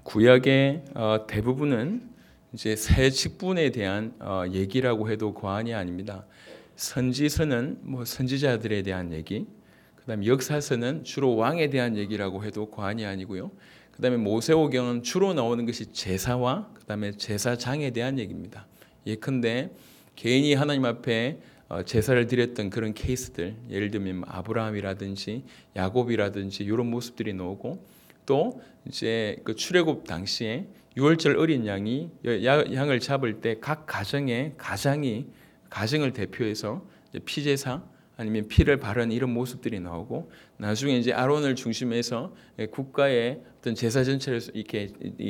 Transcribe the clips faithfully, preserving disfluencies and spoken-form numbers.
구약의 어, 대부분은 이제 새 직분에 대한 어, 얘기라고 해도 과언이 아닙니다. 선지서는 뭐 선지자들에 대한 얘기, 그다음에 역사서는 주로 왕에 대한 얘기라고 해도 과언이 아니고요. 그다음에 모세오경은 주로 나오는 것이 제사와 그다음에 제사장에 대한 얘기입니다. 예컨대 개인이 하나님 앞에 제사를 드렸던 그런 케이스들, 예를 들면 아브라함이라든지 야곱이라든지 이런 모습들이 나오고, 또 이제 그 출애굽 당시에 유월절 어린 양이 양을 잡을 때 각 가정의 가장이 가정을 대표해서 피제사 아니면 피를 바르는 이런 모습들이 나오고, 나중에 이제 아론을 중심해서 국가의 어떤 제사 전체를 이렇게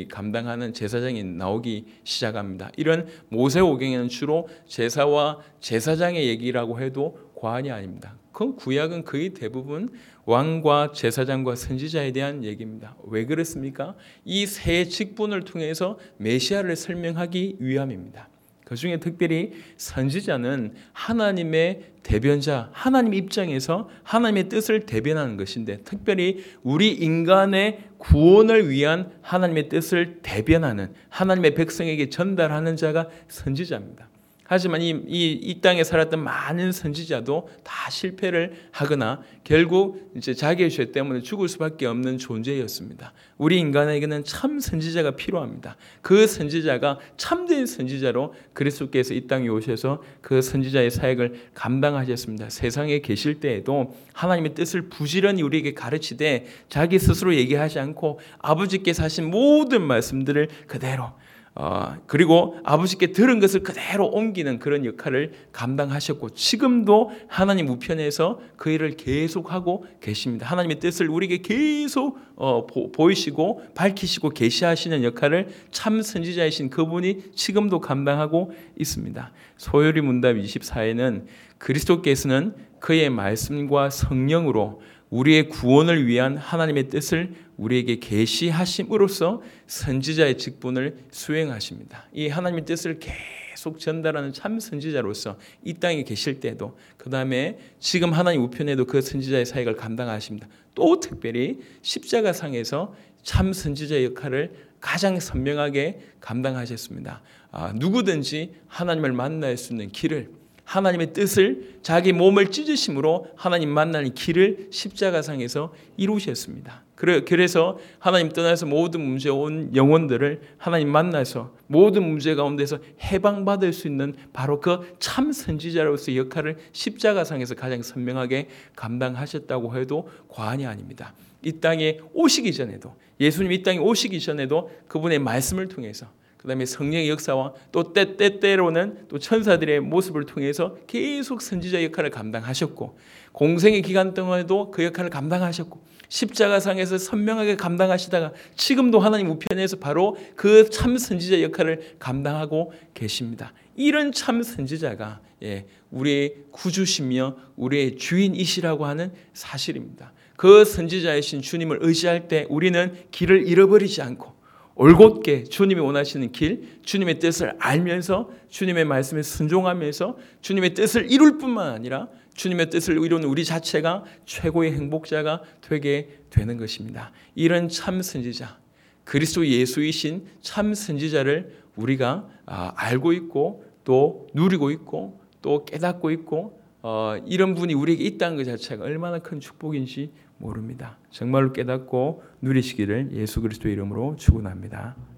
감당하는 제사장이 나오기 시작합니다. 이런 모세오경에는 주로 제사와 제사장의 얘기라고 해도 과언이 아닙니다. 그 구약은 거의 대부분 왕과 제사장과 선지자에 대한 얘기입니다. 왜 그렇습니까? 이 세 직분을 통해서 메시아를 설명하기 위함입니다. 그 중에 특별히 선지자는 하나님의 대변자, 하나님 입장에서 하나님의 뜻을 대변하는 것인데, 특별히 우리 인간의 구원을 위한 하나님의 뜻을 대변하는, 하나님의 백성에게 전달하는 자가 선지자입니다. 하지만 이, 이, 이 땅에 살았던 많은 선지자도 다 실패를 하거나 결국 이제 자기의 죄 때문에 죽을 수밖에 없는 존재였습니다. 우리 인간에게는 참 선지자가 필요합니다. 그 선지자가 참된 선지자로 그리스도께서 이 땅에 오셔서 그 선지자의 사역을 감당하셨습니다. 세상에 계실 때에도 하나님의 뜻을 부지런히 우리에게 가르치되 자기 스스로 얘기하지 않고 아버지께서 하신 모든 말씀들을 그대로 어, 그리고 아버지께 들은 것을 그대로 옮기는 그런 역할을 감당하셨고, 지금도 하나님 우편에서 그 일을 계속하고 계십니다. 하나님의 뜻을 우리에게 계속 어, 보, 보이시고 밝히시고 계시하시는 역할을 참 선지자이신 그분이 지금도 감당하고 있습니다. 소요리 문답 이십사에는 그리스도께서는 그의 말씀과 성령으로 우리의 구원을 위한 하나님의 뜻을 우리에게 계시하심으로써 선지자의 직분을 수행하십니다. 이 하나님의 뜻을 계속 전달하는 참 선지자로서 이 땅에 계실 때도, 그 다음에 지금 하나님 우편에도 그 선지자의 사역을 감당하십니다. 또 특별히 십자가상에서 참 선지자의 역할을 가장 선명하게 감당하셨습니다. 아, 누구든지 하나님을 만날 수 있는 길을, 하나님의 뜻을 자기 몸을 찢으심으로 하나님 만나는 길을 십자가상에서 이루셨습니다. 그래서 하나님 떠나서 모든 문제 온 영혼들을 하나님 만나서 모든 문제 가운데서 해방받을 수 있는 바로 그 참 선지자로서의 역할을 십자가상에서 가장 선명하게 감당하셨다고 해도 과언이 아닙니다. 이 땅에 오시기 전에도, 예수님 이 땅에 오시기 전에도 그분의 말씀을 통해서, 그 다음에 성령의 역사와 또 때, 때때로는 또 천사들의 모습을 통해서 계속 선지자 역할을 감당하셨고, 공생의 기간 동안에도 그 역할을 감당하셨고, 십자가상에서 선명하게 감당하시다가 지금도 하나님 우편에서 바로 그 참 선지자 역할을 감당하고 계십니다. 이런 참 선지자가 예, 우리의 구주시며 우리의 주인이시라고 하는 사실입니다. 그 선지자이신 주님을 의지할 때 우리는 길을 잃어버리지 않고 올곧게 주님이 원하시는 길, 주님의 뜻을 알면서 주님의 말씀에 순종하면서 주님의 뜻을 이룰 뿐만 아니라 주님의 뜻을 이루는 우리 자체가 최고의 행복자가 되게 되는 것입니다. 이런 참 선지자, 그리스도 예수이신 참 선지자를 우리가 알고 있고 또 누리고 있고 또 깨닫고 있고, 어, 이런 분이 우리에게 있다는 것 자체가 얼마나 큰 축복인지 모릅니다. 정말로 깨닫고 누리시기를 예수 그리스도의 이름으로 축원합니다.